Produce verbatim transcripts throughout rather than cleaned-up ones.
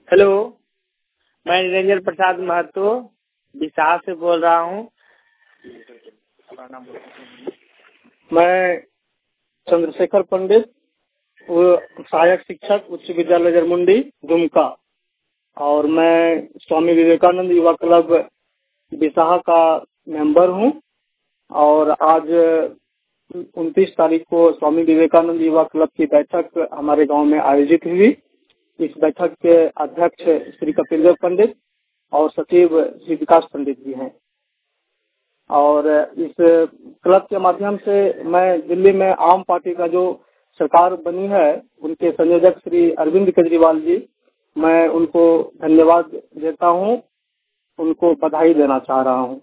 Hello, मैं निरंजन प्रसाद महतो बिसाह से बोल रहा हूँ। मैं चंद्रशेखर पंडित, वो सहायक शिक्षक उच्च विद्यालय जरमुंडी दुमका, और मैं स्वामी विवेकानंद युवा क्लब बिसाह का मेंबर हूँ। और आज उनतीस तारीख को स्वामी विवेकानंद युवा क्लब की बैठक हमारे गांव में आयोजित हुई। इस बैठक के अध्यक्ष श्री कपिल देव पंडित और सचिव श्री विकास पंडित जी हैं। और इस क्लब के माध्यम से मैं दिल्ली में आम पार्टी का जो सरकार बनी है, उनके संयोजक श्री अरविंद केजरीवाल जी, मैं उनको धन्यवाद देता हूं, उनको बधाई देना चाह रहा हूं।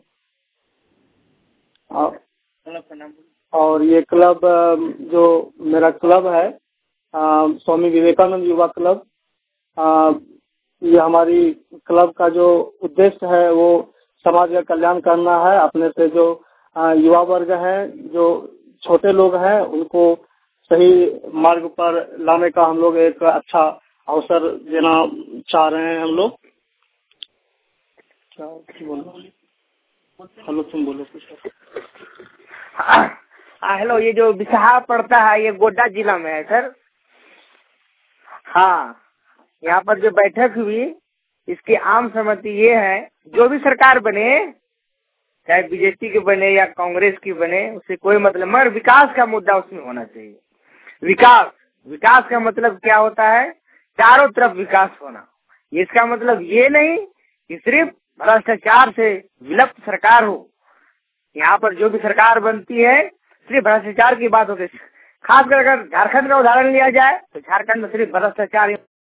और ये क्लब, जो मेरा क्लब है स्वामी विवेकानंद युवा क्लब, ये हमारी क्लब का जो उद्देश्य है वो समाज का कल्याण करना है। अपने से जो युवा वर्ग है, जो छोटे लोग हैं, उनको सही मार्ग पर लाने का हम लोग एक अच्छा अवसर देना चाह रहे हैं। हम लोग क्या बोलो हेलो तुम बोलो कुछ। हेलो, ये जो बिसाह पड़ता है ये गोड्डा जिला में है सर। हाँ, यहाँ पर जो बैठक हुई इसकी आम सहमति ये है, जो भी सरकार बने, चाहे बीजेपी की बने या कांग्रेस की बने, उससे कोई मतलब, मगर विकास का मुद्दा उसमें होना चाहिए। विकास विकास का मतलब क्या होता है? चारों तरफ विकास होना। इसका मतलब ये नहीं कि सिर्फ भ्रष्टाचार से विलुप्त सरकार हो। यहाँ पर जो भी सरकार बनती है सिर्फ भ्रष्टाचार की बात होती है। खासकर अगर झारखंड का उदाहरण लिया जाए तो झारखंड में सिर्फ भ्रष्टाचार